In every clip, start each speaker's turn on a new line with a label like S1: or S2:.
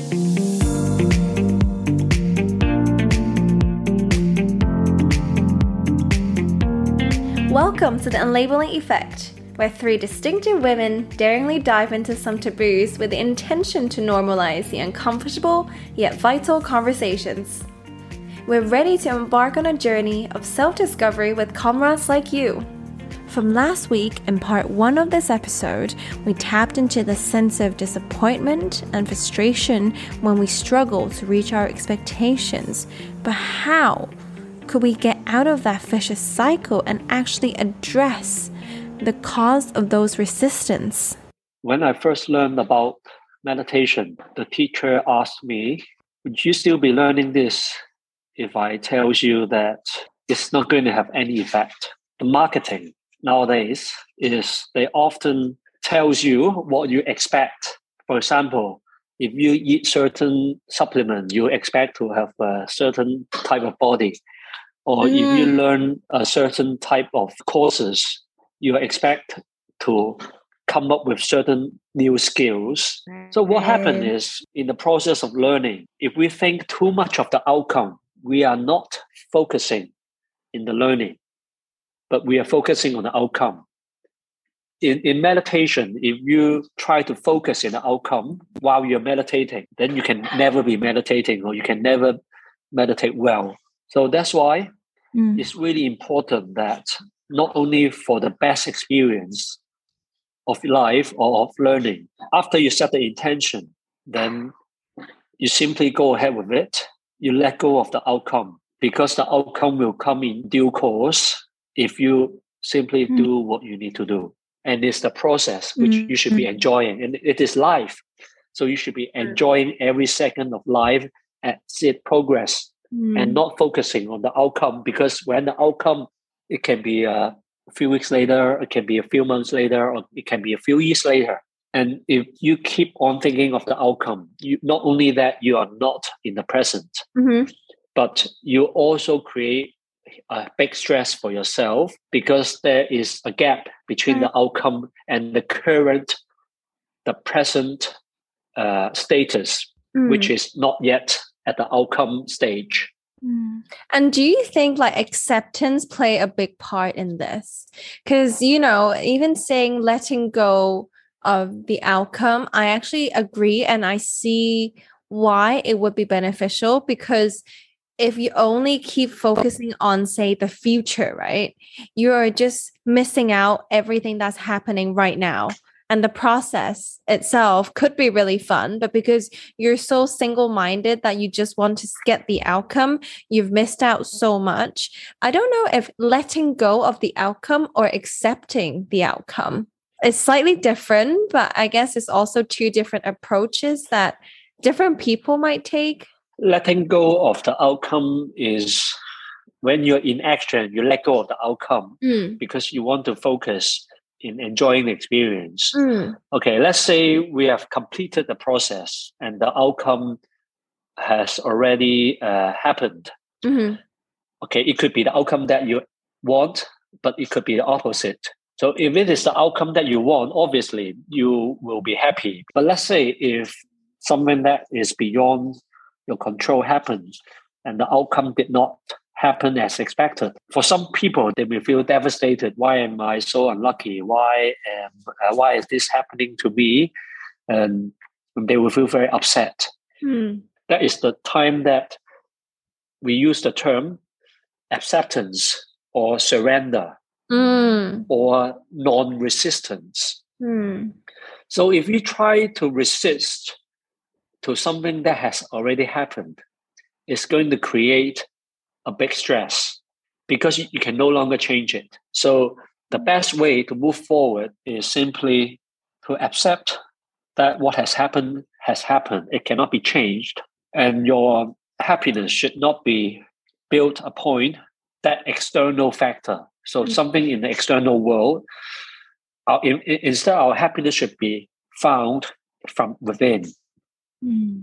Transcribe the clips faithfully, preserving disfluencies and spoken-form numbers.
S1: Welcome to The Unlabeling Effect, where three distinctive women daringly dive into some taboos with the intention to normalize the uncomfortable yet vital conversations. We're ready to embark on a journey of self-discovery with comrades like you. From last week, in part one of this episode, we tapped into the sense of disappointment and frustration when we struggle to reach our expectations. But how could we get out of that vicious cycle and actually address the cause of those resistance?
S2: When I first learned about meditation, the teacher asked me, would you still be learning this if I tell you that it's not going to have any effect? The marketing nowadays is they often tells you what you expect. For example, if you eat certain supplement, you expect to have a certain type of body. Or mm. if you learn a certain type of courses, you expect to come up with certain new skills. So what happens is, in the process of learning, if we think too much of the outcome, we are not focusing in the learning, but we are focusing on the outcome. In, in meditation, if you try to focus in the outcome while you're meditating, then you can never be meditating or you can never meditate well. So that's why mm. it's really important that not only for the best experience of life or of learning, after you set the intention, then you simply go ahead with it. You let go of the outcome, because the outcome will come in due course if you simply mm. do what you need to do. And it's the process which mm. you should be enjoying. And it is life. So you should be enjoying every second of life as it progress mm. and not focusing on the outcome, because when the outcome, it can be a few weeks later, it can be a few months later, or it can be a few years later. And if you keep on thinking of the outcome, you, not only that you are not in the present, mm-hmm. but you also create a big stress for yourself, because there is a gap between mm. the outcome and the current, the present uh, status, mm. which is not yet at the outcome stage.
S1: Mm. And do you think like acceptance play a big part in this? Because, you know, even saying letting go of the outcome, I actually agree, and I see why it would be beneficial, because if you only keep focusing on, say, the future, right, you're just missing out everything that's happening right now. And the process itself could be really fun, but because you're so single-minded that you just want to get the outcome, you've missed out so much. I don't know if letting go of the outcome or accepting the outcome is slightly different, but I guess it's also two different approaches that different people might take.
S2: Letting go of the outcome is when you're in action, you let go of the outcome mm. because you want to focus in enjoying the experience. Mm. Okay, let's say we have completed the process and the outcome has already uh, happened. Mm-hmm. Okay, it could be the outcome that you want, but it could be the opposite. So if it is the outcome that you want, obviously you will be happy. But let's say if something that is beyond your control happens and the outcome did not happen as expected. For some people, they may feel devastated. Why am I so unlucky? Why am uh, why is this happening to me? And they will feel very upset. Mm. That is the time that we use the term acceptance or surrender mm. or non-resistance. Mm. So if you try to resist to something that has already happened, it's going to create a big stress because you, you can no longer change it. So the best way to move forward is simply to accept that what has happened has happened. It cannot be changed. And your happiness should not be built upon that external factor. So mm-hmm. something in the external world, our, in, instead our happiness should be found from within.
S1: Mm.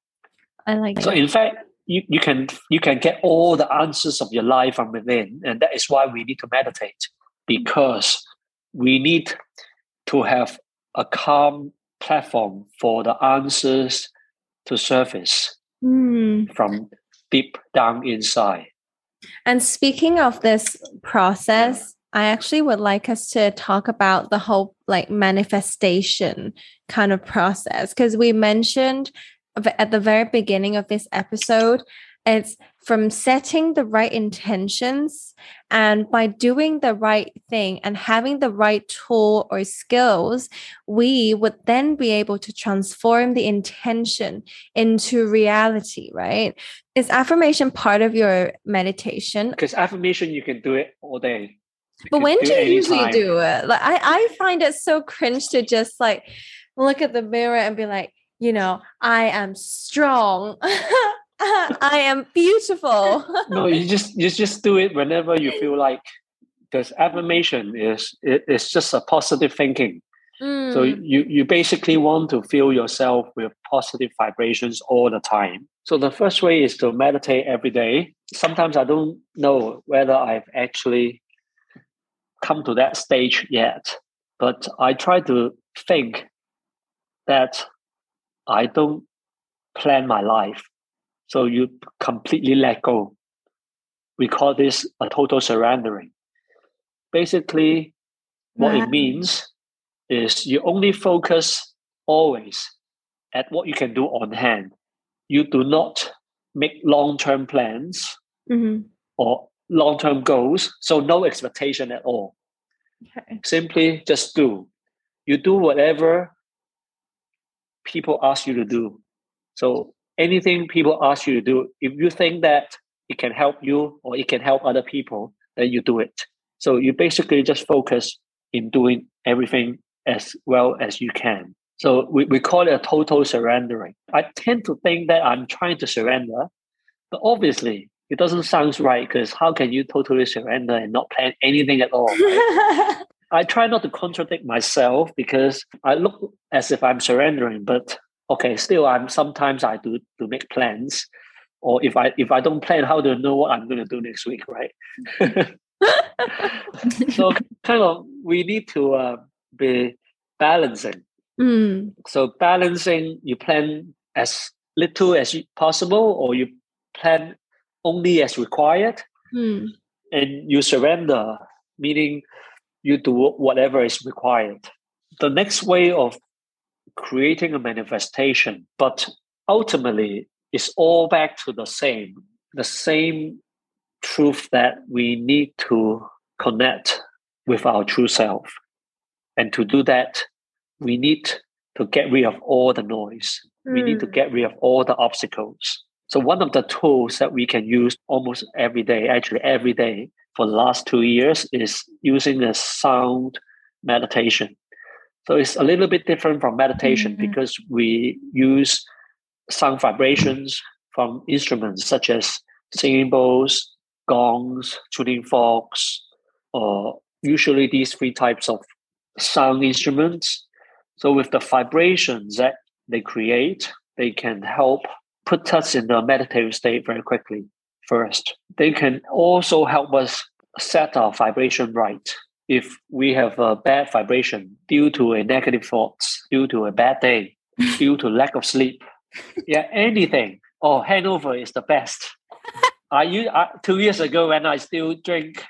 S1: I like
S2: so
S1: that.
S2: In fact, you, you can you can get all the answers of your life from within, and that is why we need to meditate, because we need to have a calm platform for the answers to surface
S1: Mm.
S2: from deep down inside.
S1: And speaking of this process, I actually would like us to talk about the whole like manifestation kind of process, because we mentioned at the very beginning of this episode, it's from setting the right intentions, and by doing the right thing and having the right tool or skills, we would then be able to transform the intention into reality, right? Is affirmation part of your meditation?
S2: Because affirmation, you can do it all day. You
S1: But when do you usually
S2: anytime.
S1: do it? Like I, I find it so cringe to just like look at the mirror and be like, you know, I am strong. I am beautiful.
S2: No, you just you just do it whenever you feel like, because affirmation is it, it's just a positive thinking.
S1: Mm.
S2: So you you basically want to fill yourself with positive vibrations all the time. So the first way is to meditate every day. Sometimes I don't know whether I've actually come to that stage yet, but I try to think that I don't plan my life. So you completely let go. We call this a total surrendering. Basically, what
S1: Wow.
S2: it means is you only focus always at what you can do on hand. You do not make long-term plans
S1: Mm-hmm.
S2: or long-term goals. So no expectation at all.
S1: Okay.
S2: Simply just do. You do whatever people ask you to do. So anything people ask you to do, if you think that it can help you or it can help other people, then you do it. So you basically just focus in doing everything as well as you can. So we, we call it a total surrendering. I tend to think that I'm trying to surrender, but obviously it doesn't sound right, because how can you totally surrender and not plan anything at all, right? I try not to contradict myself, because I look as if I'm surrendering, but okay, still I'm sometimes I do to make plans. Or if I if I don't plan, how do I know what I'm going to do next week, right? So kind of we need to uh, be balancing.
S1: Mm.
S2: So balancing, you plan as little as possible, or you plan only as required,
S1: Mm.
S2: and you surrender, meaning you do whatever is required. The next way of creating a manifestation, but ultimately it's all back to the same, the same truth that we need to connect with our true self. And to do that, we need to get rid of all the noise. Mm. We need to get rid of all the obstacles. So one of the tools that we can use almost every day, actually every day for the last two years, is using a sound meditation. So it's a little bit different from meditation, mm-hmm. because we use sound vibrations from instruments such as singing bowls, gongs, tuning forks, or usually these three types of sound instruments. So with the vibrations that they create, they can help put us in the meditative state very quickly first. They can also help us set our vibration right. If we have a bad vibration due to a negative thoughts, due to a bad day, due to lack of sleep, yeah, anything. Oh, hangover is the best. I, I two years ago when I still drink,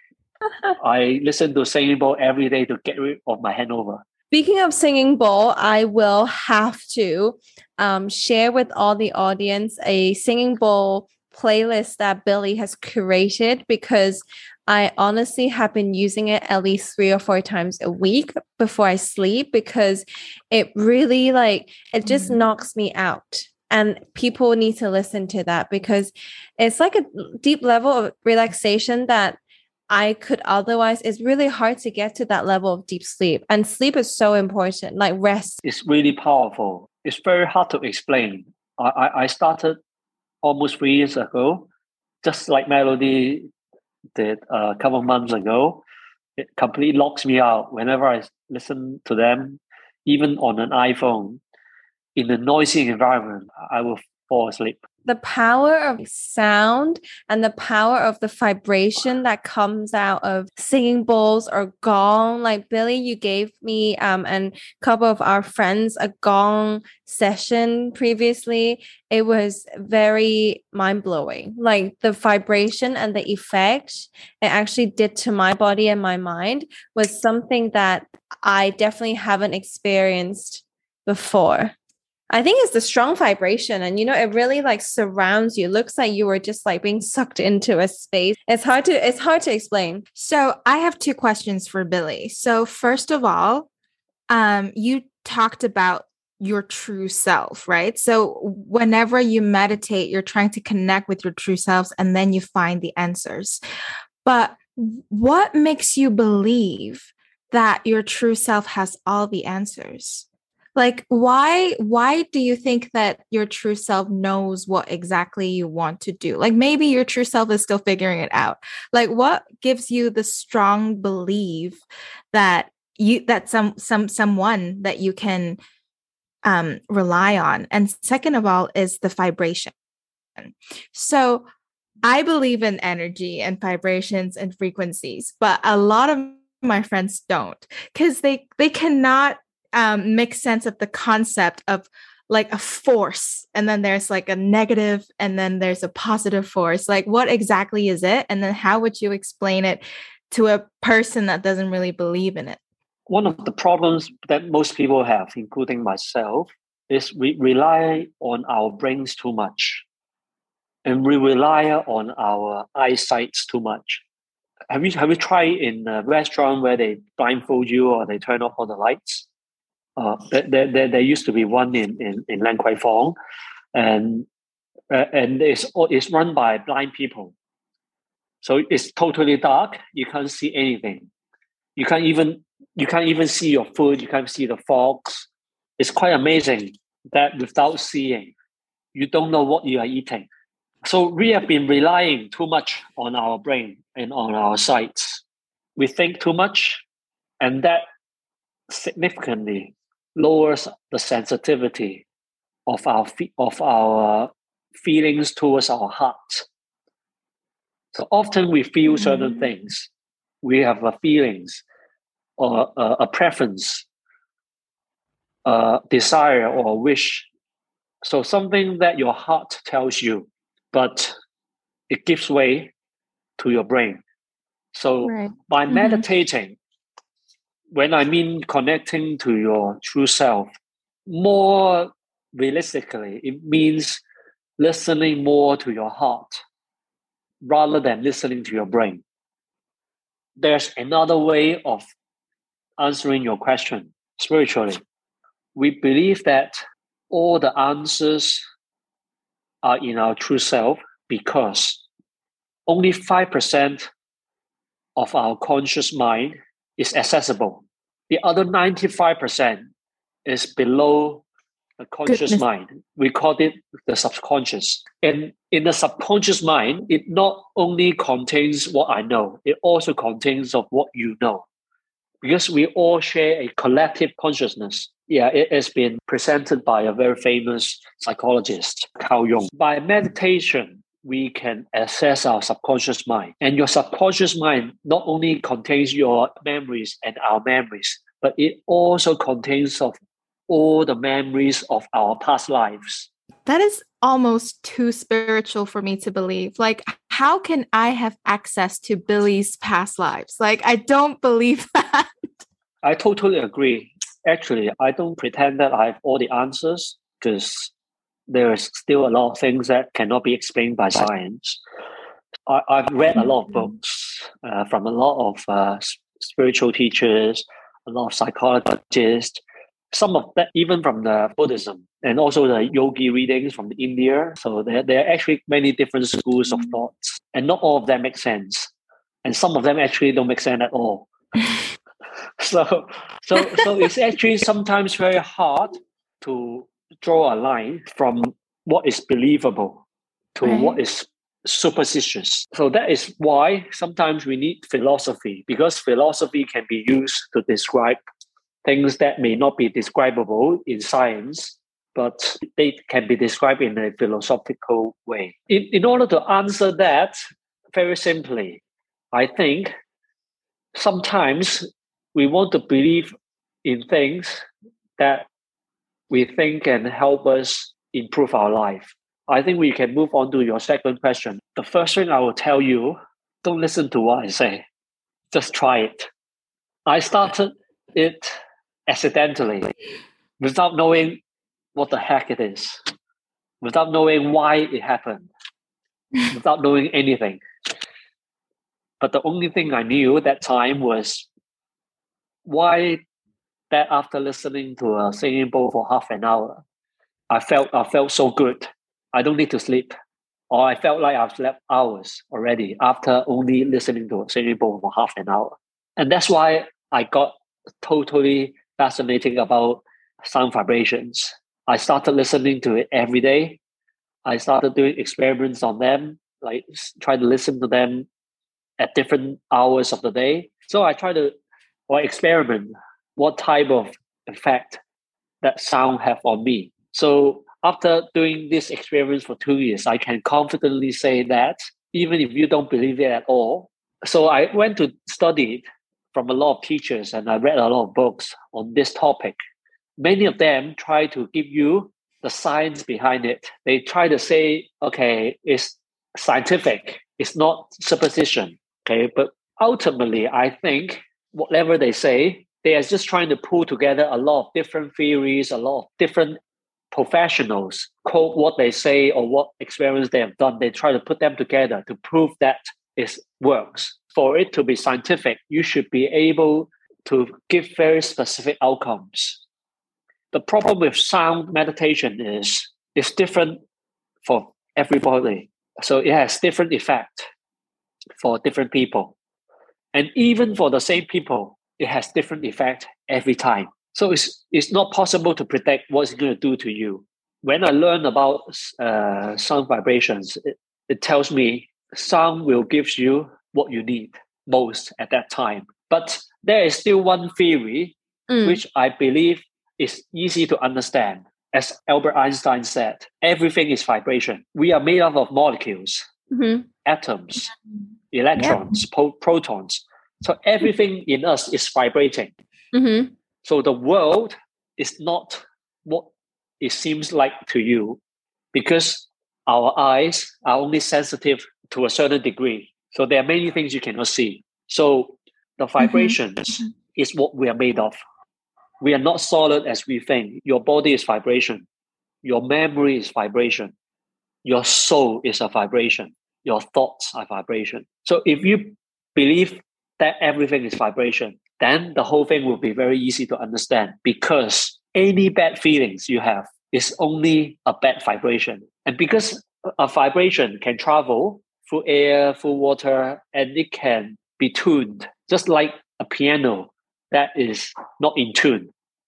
S2: I listened to singing bowl every day to get rid of my hangover.
S1: Speaking of singing bowl, I will have to um, share with all the audience a singing bowl playlist that Billy has curated, because I honestly have been using it at least three or four times a week before I sleep, because it really like, it just mm-hmm. knocks me out. And people need to listen to that, because it's like a deep level of relaxation that I could otherwise, it's really hard to get to that level of deep sleep. And sleep is so important, like rest.
S2: It's really powerful. It's very hard to explain. I, I started almost three years ago, just like Melody did a couple of months ago. It completely locks me out whenever I listen to them, even on an iPhone. In a noisy environment, I will fall asleep.
S1: The power of sound and the power of the vibration that comes out of singing bowls or gong. Like Billy, you gave me um and a couple of our friends a gong session previously. It was very mind-blowing. Like the vibration and the effect it actually did to my body and my mind was something that I definitely haven't experienced before. I think it's the strong vibration and, you know, it really like surrounds you. It looks like you were just like being sucked into a space. It's hard to, it's hard to explain.
S3: So I have two questions for Billy. So first of all, um, you talked about your true self, right? So whenever you meditate, you're trying to connect with your true selves and then you find the answers. But what makes you believe that your true self has all the answers? Like, why, why do you think that your true self knows what exactly you want to do? Like, maybe your true self is still figuring it out. Like, what gives you the strong belief that you, that some, some, someone that you can um, rely on? And second of all is the vibration. So I believe in energy and vibrations and frequencies, but a lot of my friends don't, because they, they cannot Um, make sense of the concept of like a force, and then there's like a negative, and then there's a positive force. Like, what exactly is it? And then how would you explain it to a person that doesn't really believe in it?
S2: One of the problems that most people have, including myself, is we rely on our brains too much. And we rely on our eyesight too much. Have you, have you tried in a restaurant where they blindfold you or they turn off all the lights? Uh, there, there, there used to be one in in, in Lan Kwai Fong, and uh, and it's it's run by blind people. So it's totally dark. You can't see anything. You can't even you can't even see your food. You can't see the forks. It's quite amazing that without seeing, you don't know what you are eating. So we have been relying too much on our brain and on our sights. We think too much, and that significantly lowers the sensitivity of our of our feelings towards our heart. So often we feel mm-hmm. certain things. We have a feelings or a, a preference, a desire or a wish. So something that your heart tells you, but it gives way to your brain. So right. by mm-hmm. meditating, when I mean connecting to your true self, more realistically, it means listening more to your heart rather than listening to your brain. There's another way of answering your question spiritually. We believe that all the answers are in our true self because only five percent of our conscious mind is accessible. The other ninety-five percent is below the conscious Goodness. mind. We call it the subconscious. And in the subconscious mind, it not only contains what I know, it also contains of what you know. Because we all share a collective consciousness. Yeah, it has been presented by a very famous psychologist, Carl Jung. By meditation, we can access our subconscious mind. And your subconscious mind not only contains your memories and our memories, but it also contains of all the memories of our past lives.
S3: That is almost too spiritual for me to believe. Like, how can I have access to Billy's past lives? Like, I don't believe that.
S2: I totally agree. Actually, I don't pretend that I have all the answers because there is still a lot of things that cannot be explained by science. I, I've read a lot of books uh, from a lot of uh, spiritual teachers, a lot of psychologists, some of that even from the Buddhism, and also the yogi readings from India. So there, there are actually many different schools of thoughts, and not all of them make sense. And some of them actually don't make sense at all. so, so, so it's actually sometimes very hard to draw a line from what is believable to right. what is superstitious. So that is why sometimes we need philosophy, because philosophy can be used to describe things that may not be describable in science, but they can be described in a philosophical way. In, in order to answer that, very simply, I think sometimes we want to believe in things that we think can help us improve our life. I think we can move on to your second question. The first thing I will tell you, don't listen to what I say. Just try it. I started it accidentally, without knowing what the heck it is, without knowing why it happened, without knowing anything. But the only thing I knew at that time was why that after listening to a singing bowl for half an hour, I felt I felt so good. I don't need to sleep. Or I felt like I've slept hours already after only listening to a singing bowl for half an hour. And that's why I got totally fascinated about sound vibrations. I started listening to it every day. I started doing experiments on them, like try to listen to them at different hours of the day. So I try to or experiment what type of effect that sound have on me. So after doing this experiments for two years, I can confidently say that even if you don't believe it at all. So I went to study it from a lot of teachers and I read a lot of books on this topic. Many of them try to give you the science behind it. They try to say, okay, it's scientific. It's not superstition. Okay, but ultimately, I think whatever they say, they are just trying to pull together a lot of different theories, a lot of different professionals quote what they say or what experiments they have done. They try to put them together to prove that it works. For it to be scientific, you should be able to give very specific outcomes. The problem with sound meditation is it's different for everybody. So it has different effect for different people. And even for the same people, it has different effect every time. So it's it's not possible to predict what it's going to do to you. When I learn about uh, sound vibrations, it, it tells me sound will give you what you need most at that time. But there is still one theory mm. which I believe is easy to understand. As Albert Einstein said, everything is vibration. We are made up of molecules, mm-hmm. atoms, electrons, yeah. po- protons. So everything in us is vibrating. Mm-hmm. So the world is not what it seems like to you because our eyes are only sensitive to a certain degree. So there are many things you cannot see. So the vibrations mm-hmm. is what we are made of. We are not solid as we think. Your body is vibration. Your memory is vibration. Your soul is a vibration. Your thoughts are vibration. So if you believe that everything is vibration, then the whole thing will be very easy to understand because any bad feelings you have is only a bad vibration. And because a vibration can travel through air, through water, and it can be tuned, just like a piano that is not in tune.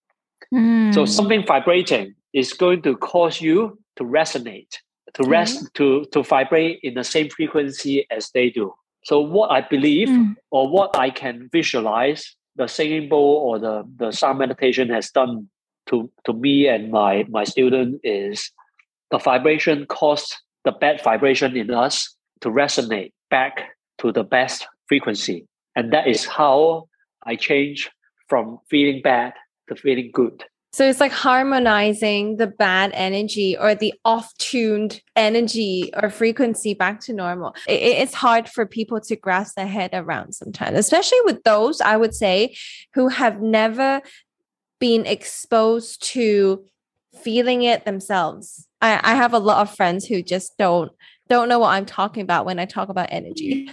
S2: Mm. So something vibrating is going to cause you to resonate, to rest, mm. to, to vibrate in the same frequency as they do. So what I believe mm. or what I can visualize the singing bowl or the, the sound meditation has done to, to me and my, my student is the vibration caused the bad vibration in us to resonate back to the best frequency. And that is how I change from feeling bad to feeling good.
S1: So it's like harmonizing the bad energy or the off-tuned energy or frequency back to normal. It, it's hard for people to grasp their head around sometimes, especially with those, I would say, who have never been exposed to feeling it themselves. I, I have a lot of friends who just don't don't know what I'm talking about when I talk about energy.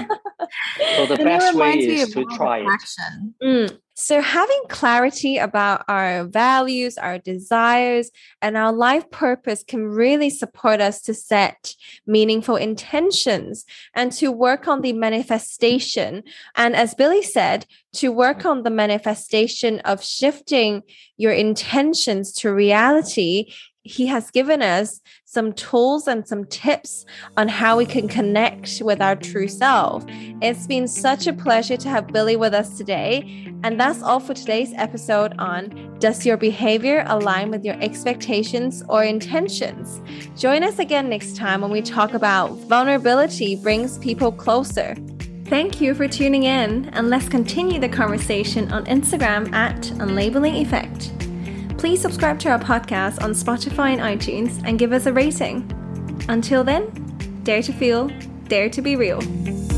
S2: So the best way is to try it.
S1: Mm. So having clarity about our values, our desires, and our life purpose can really support us to set meaningful intentions and to work on the manifestation. And as Billy said, to work on the manifestation of shifting your intentions to reality he has given us some tools and some tips on how we can connect with our true self. It's been such a pleasure to have Billy with us today. And that's all for today's episode on Does Your Behavior Align with Your Expectations or Intentions? Join us again next time when we talk about vulnerability brings people closer. Thank you for tuning in, and let's continue the conversation on Instagram at Unlabeling Effect. Please subscribe to our podcast on Spotify and iTunes and give us a rating. Until then, dare to feel, dare to be real.